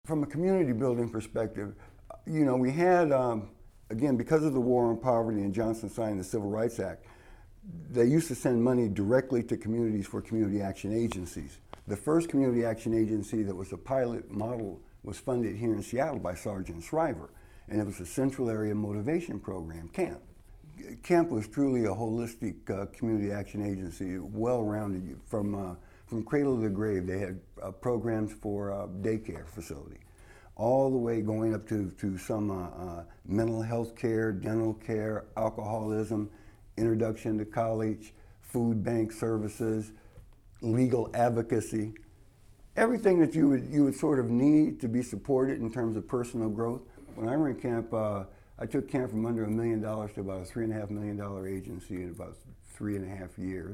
From a community building perspective, we had, again, because of the war on poverty and Johnson signing the Civil Rights Act, they used to send money directly to communities for community action agencies. The first community action agency that was a pilot model was funded here in Seattle by Sergeant Shriver, and it was a Central Area Motivation Program, CAMP. CAMP was truly a holistic community action agency, well-rounded from cradle to grave. They had programs for daycare facility, all the way going up to some mental health care, dental care, alcoholism, introduction to college, food bank services, legal advocacy, everything that you would sort of need to be supported in terms of personal growth. When I ran CAMP, I took CAMP from under $1 million to about a $3.5 million agency in about 3.5 years.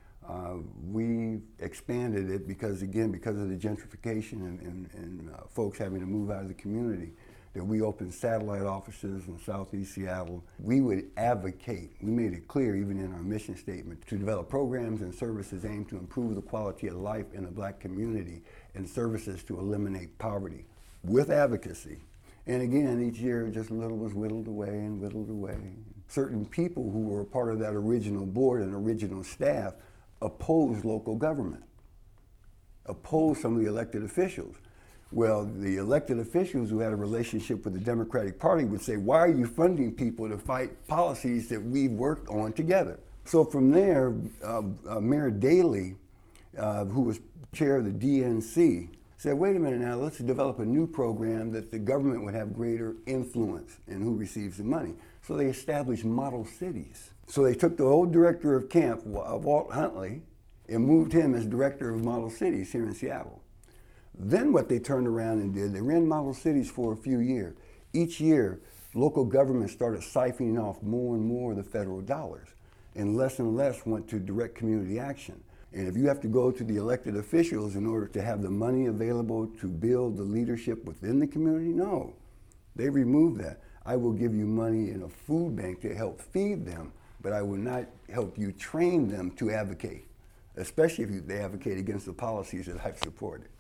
We expanded it because of the gentrification and folks having to move out of the community, that we opened satellite offices in Southeast Seattle. We would advocate, we made it clear even in our mission statement, to develop programs and services aimed to improve the quality of life in the Black community and services to eliminate poverty with advocacy. And again, each year just a little was whittled away and whittled away. Certain people who were a part of that original board and original staff opposed local government, opposed some of the elected officials. Well, the elected officials who had a relationship with the Democratic Party would say, why are you funding people to fight policies that we've worked on together? So from there, Mayor Daley, who was chair of the DNC, said, wait a minute now, let's develop a new program that the government would have greater influence in who receives the money. So they established model cities. So they took the old director of CAMP, Walt Huntley, and moved him as director of model cities here in Seattle. Then what they turned around and did, they ran model cities for a few years. Each year, local governments started siphoning off more and more of the federal dollars, and less went to direct community action. And if you have to go to the elected officials in order to have the money available to build the leadership within the community, no. They removed that. I will give you money in a food bank to help feed them, but I will not help you train them to advocate, especially if they advocate against the policies that I've supported.